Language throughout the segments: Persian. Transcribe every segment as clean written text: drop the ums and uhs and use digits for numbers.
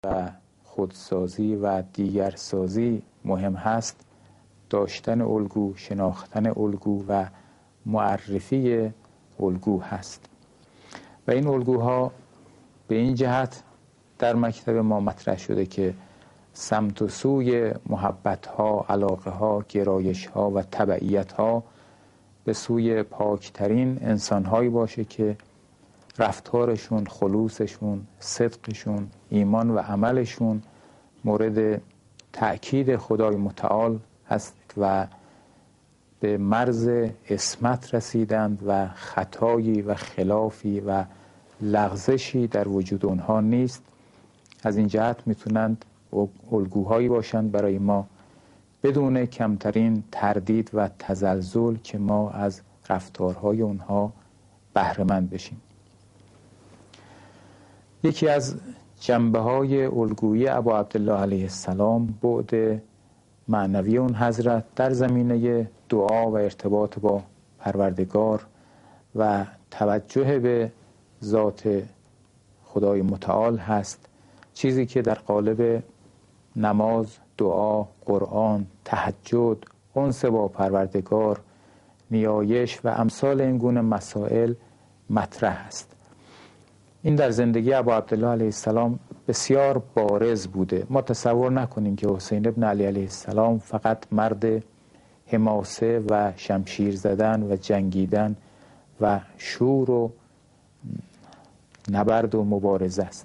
و خودسازی و دیگرسازی مهم هست، داشتن الگو، شناختن الگو و معرفی الگو هست. و این الگوها به این جهت در مکتب ما مطرح شده که سمت و سوی محبت‌ها، علاقه‌ها، گرایش‌ها و تبعیت‌ها به سوی پاکترین انسان‌هایی باشه که رفتارشون، خلوصشون، صدقشون، ایمان و عملشون مورد تأکید خدای متعال هست و به مرز عصمت رسیدند و خطایی و خلافی و لغزشی در وجود اونها نیست. از این جهت میتونند الگوهایی باشند برای ما بدون کمترین تردید و تزلزل که ما از رفتارهای اونها بهره‌مند بشیم. یکی از جنبه‌های الگویی ابا عبدالله علیه السلام بعد معنوی اون حضرت در زمینه دعا و ارتباط با پروردگار و توجه به ذات خدای متعال هست، چیزی که در قالب نماز، دعا، قرآن، تهجد، انس با پروردگار، نیایش و امثال این گونه مسائل مطرح است. این در زندگی ابا عبدالله علیه السلام بسیار بارز بوده. ما تصور نکنیم که حسین ابن علی علیه السلام فقط مرد حماسه و شمشیر زدن و جنگیدن و شور و نبرد و مبارزه است.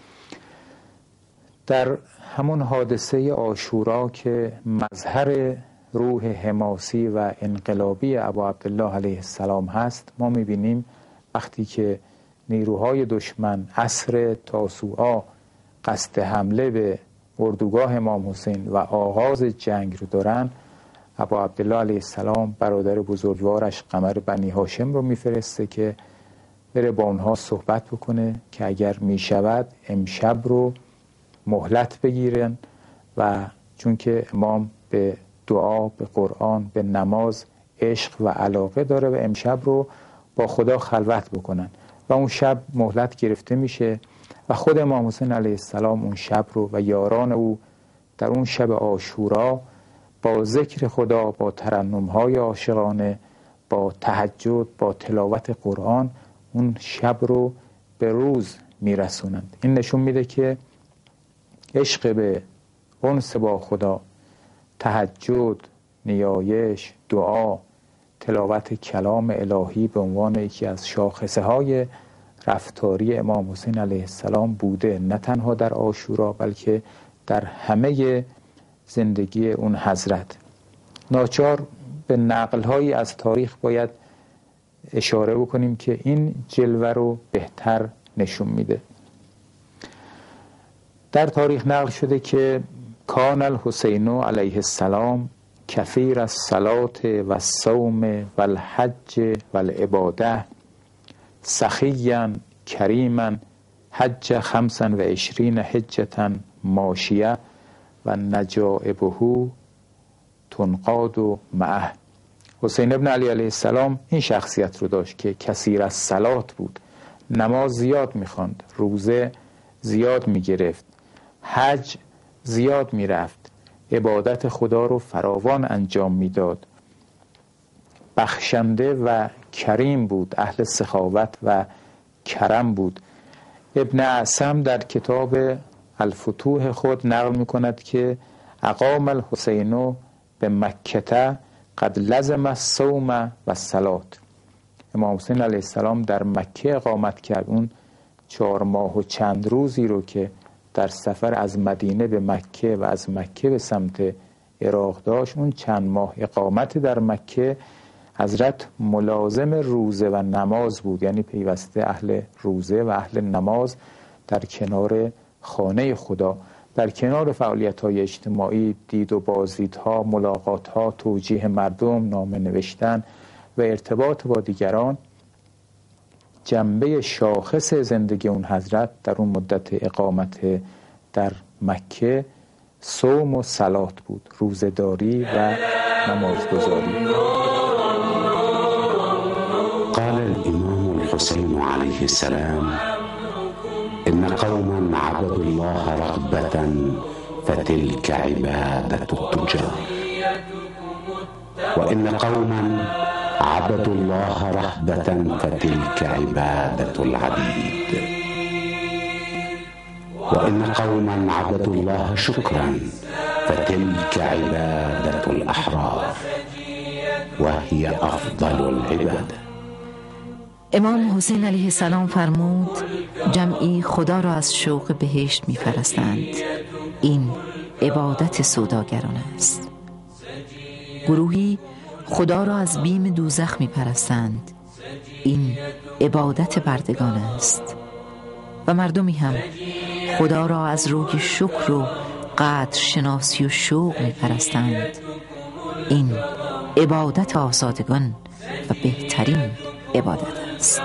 در همون حادثه عاشورا که مظهر روح حماسی و انقلابی ابا عبدالله علیه السلام هست، ما میبینیم وقتی که نیروهای دشمن عصر تاسوعا قصد حمله به اردوگاه امام حسین و آغاز جنگ رو دارن، ابا عبدالله علیه السلام برادر بزرگوارش قمر بنی هاشم رو میفرسته که بره با اونها صحبت بکنه که اگر میشود امشب رو مهلت بگیرن و چون که امام به دعا، به قرآن، به نماز عشق و علاقه داره و امشب رو با خدا خلوت بکنن و اون شب مهلت گرفته میشه و خود امام حسین علیه السلام اون شب رو و یاران او در اون شب عاشورا با ذکر خدا، با ترنم‌های عاشقانه، با تهجد، با تلاوت قرآن اون شب رو به روز میرسونند. این نشون میده که عشق به انس با خدا، تهجد، نیایش، دعا، تلاوت کلام الهی به عنوان یکی از شاخصه های رفتاری امام حسین علیه السلام بوده، نه تنها در عاشورا بلکه در همه زندگی اون حضرت. ناچار به نقل‌هایی از تاریخ باید اشاره بکنیم که این جلوه رو بهتر نشون میده. در تاریخ نقل شده که کان الحسین علیه السلام کثیر الصلاة و الصوم و الحج و العباده سخیا کریما حج 25 حجة ماشیه و نجائبه تنقاد معه. حسین ابن علی علیه السلام این شخصیت رو داشت که کثیر الصلاة بود، نماز زیاد میخواند، روزه زیاد میگرفت، حج زیاد میرفت، عبادت خدا رو فراوان انجام میداد، بخشنده و کریم بود، اهل سخاوت و کرم بود. ابن اعصم در کتاب الفتوح خود نقل میکند که اقام الحسین به مکه قد لزم الصوم و الصلاة. امام حسین علیه السلام در مکه اقامت کرد. اون 4 ماه و چند روزی رو که در سفر از مدینه به مکه و از مکه به سمت عراق داشت، اون چند ماه اقامت در مکه حضرت ملازم روزه و نماز بود، یعنی پیوسته اهل روزه و اهل نماز در کنار خانه خدا، در کنار فعالیت‌های اجتماعی، دید و بازدیدها، ملاقات‌ها، توجیه مردم، نامه نوشتن و ارتباط با دیگران. جنبه شاخص زندگی اون حضرت در اون مدت اقامت در مکه صوم و صلات بود، روزداری و نمازگزاری. قال الإمام الحسين عليه السلام إن قوما عبدوا الله رغبة فتلك عبادة التجار، وإن قوما عبدوا الله رهبة فتلك عبادة العبيد، وإن قوما عبدوا الله شكرا فتلك عبادة الأحرار، وهي أفضل العبادة. امام حسین علیه السلام فرمود جمعی خدا را از شوق بهشت می‌پرستند، این عبادت سوداگران است. گروهی خدا را از بیم دوزخ می‌پرستند، این عبادت بردگان است. و مردمی هم خدا را از روی شکر و قدر شناسی و شوق می‌پرستند، این عبادت آزادگان و بهترین عبادت است.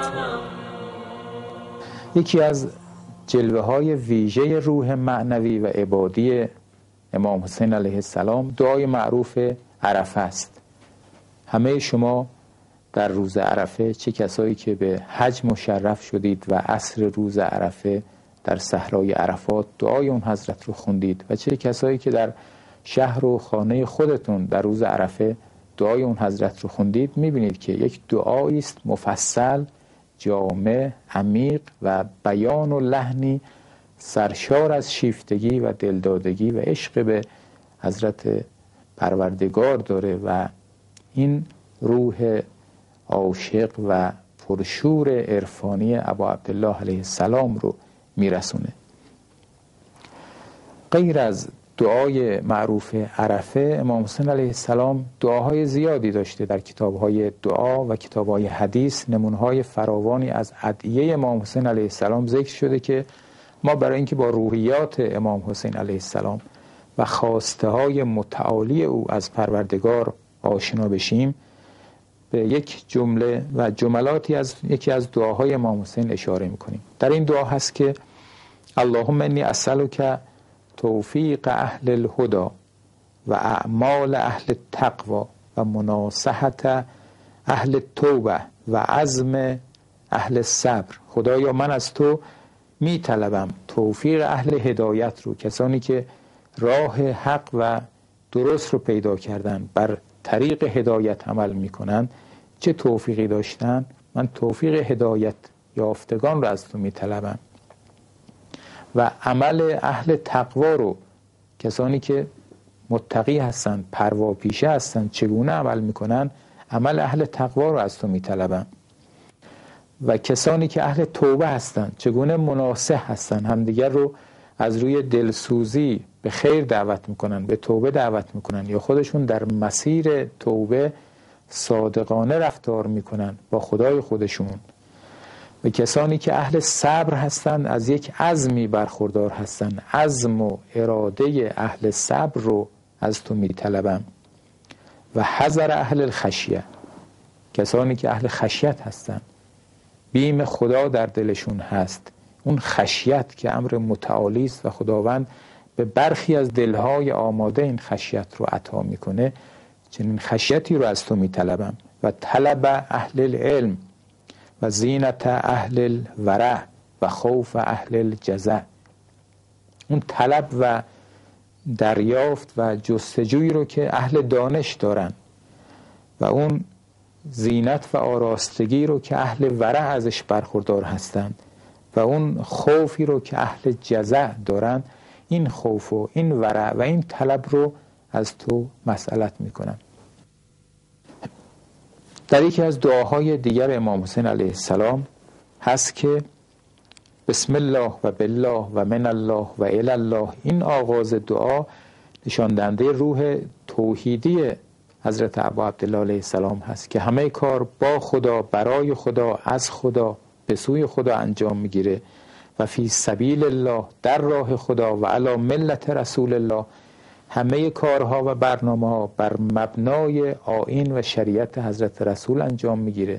یکی از جلوه های ویژه روح معنوی و عبادی امام حسین علیه السلام دعای معروف عرفه است. همه شما در روز عرفه، چه کسایی که به حج مشرف شدید و عصر روز عرفه در صحرای عرفات دعای اون حضرت رو خوندید، و چه کسایی که در شهر و خانه خودتون در روز عرفه دعای اون حضرت رو خوندید، میبینید که یک دعایی است مفصل، جامع، عمیق و بیان و لحنی سرشار از شیفتگی و دلدادگی و عشق به حضرت پروردگار داره و این روح عاشق و پرشور عرفانی ابا عبدالله علیه السلام رو میرسونه. غیر از دعای معروف عرفه، امام حسین علیه السلام دعاهای زیادی داشته. در کتابهای دعا و کتابهای حدیث نمونه‌های فراوانی از ادعیه امام حسین علیه السلام ذکر شده که ما برای اینکه با روحیات امام حسین علیه السلام و خواسته های متعالی او از پروردگار آشنا بشیم، به یک جمله و جملاتی از یکی از دعاهای امام حسین اشاره میکنیم. در این دعا هست که اللهم انی اسألک توفیق اهل الهدى و اعمال اهل التقوى و مناصحت اهل التوبه و عزم اهل الصبر. خدایا من از تو می طلبم توفیق اهل هدایت رو، کسانی که راه حق و درست رو پیدا کردن، بر طریق هدایت عمل می کنن، چه توفیقی داشتن، من توفیق هدایت یافتگان رو از تو می طلبم. و عمل اهل تقوا رو، کسانی که متقی هستن، پرواپیشه هستن، چگونه عمل میکنن، عمل اهل تقوا رو از تو میطلبم. و کسانی که اهل توبه هستن، چگونه مناصح هستن، همدیگر رو از روی دلسوزی به خیر دعوت میکنن، به توبه دعوت میکنن، یا خودشون در مسیر توبه صادقانه رفتار میکنن با خدای خودشون. و کسانی که اهل صبر هستند، از یک عزمی برخوردار هستند، عزم و اراده اهل صبر رو از تو میطلبم. و حذر اهل الخشیه، کسانی که اهل خشیت هستند، بیم خدا در دلشون هست، اون خشیت که امر متعالی است و خداوند به برخی از دلهای آماده این خشیت رو عطا میکنه، چنین خشیتی رو از تو میطلبم. و طلب اهل العلم و زینت اهل الورع و خوف اهل الجزع، اون طلب و دریافت و جستجوی رو که اهل دانش دارن، و اون زینت و آراستگی رو که اهل ورع ازش برخوردار هستند، و اون خوفی رو که اهل جزع دارن، این خوف و این ورع و این طلب رو از تو مسئلت میکنم. در یکی از دعاهای دیگر امام حسین علیه السلام هست که بسم الله و بالله و من الله و الی الله. این آغاز دعا نشان دهنده روح توحیدی حضرت ابا عبدالله علیه السلام هست که همه کار با خدا، برای خدا، از خدا، به سوی خدا انجام میگیره و فی سبیل الله، در راه خدا، و علی ملت رسول الله، همه کارها و برنامه ها بر مبنای آیین و شریعت حضرت رسول انجام میگیره.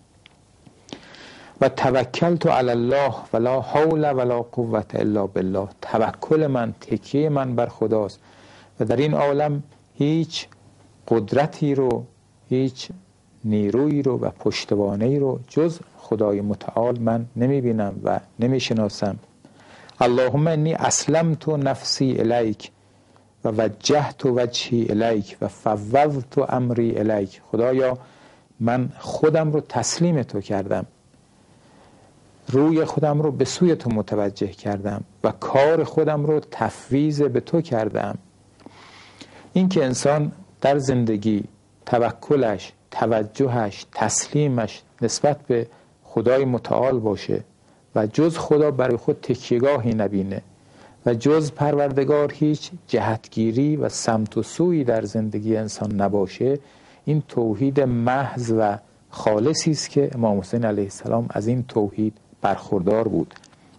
و توکلت علی الله ولا حول ولا قوة الا بالله، توکل من، تکیه من بر خداست و در این عالم هیچ قدرتی رو، هیچ نیرویی رو و پشتوانه‌ای رو جز خدای متعال من نمیبینم و نمیشناسم. اللهم انی اسلمت نفسی الیک و وجهت وجهی الیک و فوضت امری الیک. خدایا من خودم رو تسلیم تو کردم، روی خودم رو به سوی تو متوجه کردم و کار خودم رو تفویض به تو کردم. این که انسان در زندگی توکلش، توجهش، تسلیمش نسبت به خدای متعال باشه و جز خدا برای خود تکیهگاهی نبینه و جز پروردگار هیچ جهتگیری و سمت و سویی در زندگی انسان نباشه، این توحید محض و خالصی است که امام حسین علیه السلام از این توحید برخوردار بود.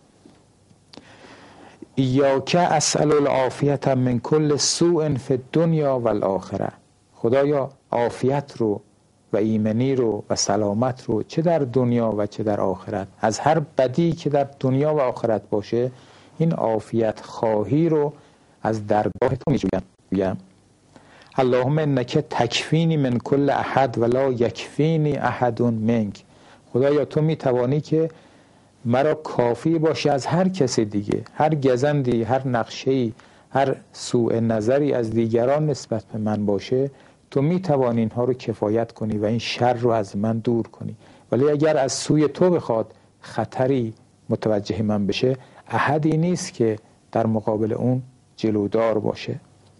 ایاک اسأل العافیت من کل سوء فی الدنیا و الاخره. خدایا عافیت رو و ایمنی رو و سلامت رو چه در دنیا و چه در آخرت، از هر بدی که در دنیا و آخرت باشه، این عافیت خواهی رو از درگاه تو میجویم. اللهم انک تکفینی من کل احد ولا یکفینی احد منک. خدایا تو میتوانی که مرا کافی باشه از هر کسی دیگه، هر گزندی، هر نقشه‌ای، هر سوء نظری از دیگران نسبت به من باشه، تو میتوانی اینها رو کفایت کنی و این شر رو از من دور کنی. ولی اگر از سوی تو بخواد خطری متوجه من بشه، احدی نیست که در مقابل اون جلودار باشه.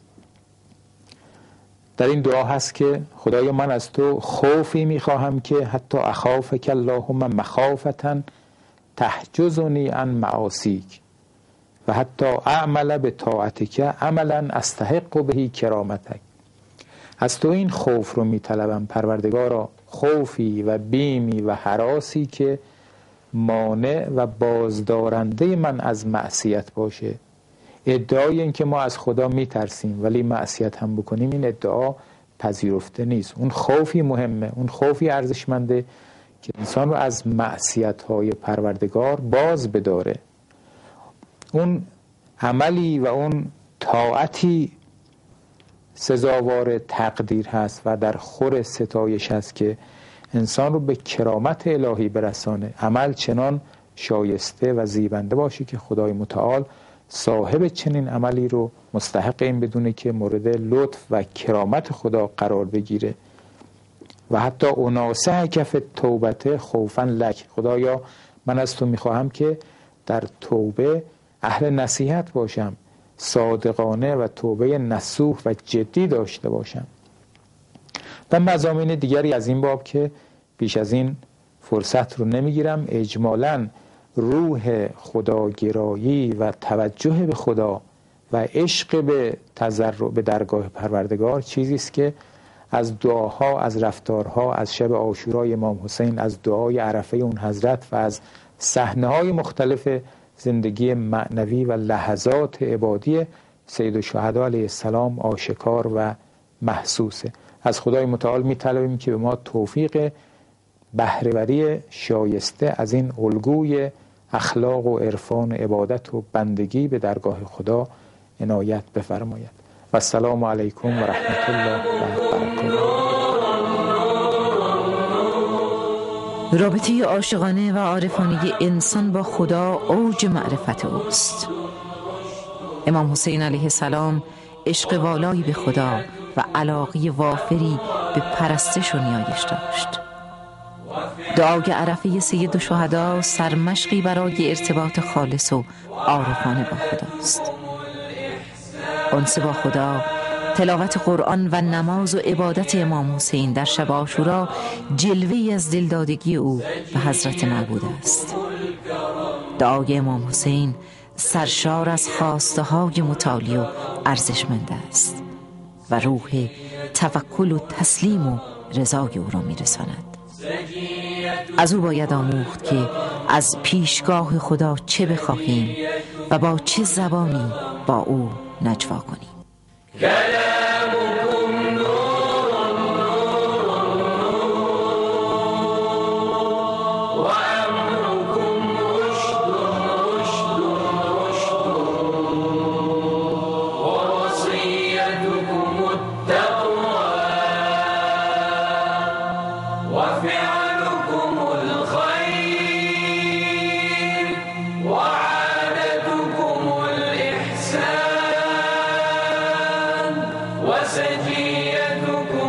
در این دعا هست که خدایا من از تو خوفی میخواهم که حتی اخافک اللهم مخافتا تحجزنی عن معاصیک و حتی اعمل به طاعتک عملا استحق بهی کرامتک. از تو این خوف رو میطلبم پروردگارا، خوفی و بیمی و هراسی که مانع و بازدارنده من از معصیت باشه. ادعای این که ما از خدا میترسیم ولی معصیت هم بکنیم، این ادعا پذیرفته نیست. اون خوفی مهمه، اون خوفی ارزشمنده که انسان رو از معصیت‌های پروردگار باز بداره. اون عملی و اون طاعتی سزاوار تقدیر هست و در خور ستایش هست که انسان رو به کرامت الهی برسانه. عمل چنان شایسته و زیبنده باشه که خدای متعال صاحب چنین عملی رو مستحق این بدونه که مورد لطف و کرامت خدا قرار بگیره. و حتی اناسه کف توبته خوفا لک. خدایا من از تو میخواهم که در توبه اهل نصیحت باشم، صادقانه و توبه نصوح و جدی داشته باشم. و مضامین دیگری از این باب که بیش از این فرصت رو نمیگیرم. اجمالاً روح خداگرایی و توجه به خدا و عشق به تضرع به درگاه پروردگار چیزی است که از دعاها، از رفتارها، از شب عاشورای امام حسین، از دعای عرفه اون حضرت و از صحنه‌های مختلف زندگی معنوی و لحظات عبادی سید الشهدا علیه السلام آشکار و محسوسه. از خدای متعال می‌طلبیم که به ما توفیق بهره‌وری شایسته از این الگوی اخلاق و عرفان و عبادت و بندگی به درگاه خدا عنایت بفرماید. و السلام علیکم و رحمت الله و برکاته. رابطه عاشقانه و عارفانه انسان با خدا اوج معرفت اوست. امام حسین علیه السلام عشق والایی به خدا و علاقه وافری به پرستش و نیایش داشت. دعای عرفه سید الشهدا سرمشقی برای ارتباط خالص و عارفانه با خداست. انس با خدا، تلاوت قرآن و نماز و عبادت امام حسین در شب عاشورا جلوه‌ای از دلدادگی او به حضرت معبود است. دعای امام حسین سرشار از خواسته های متعالی و ارزشمند است و روح توکل و تسلیم و رضای او را میرساند. از او باید آموخت که از پیشگاه خدا چه بخواهیم و با چه زبانی با او نجوا کنیم. وفعلكم الخير وعادتكم وسجيتكم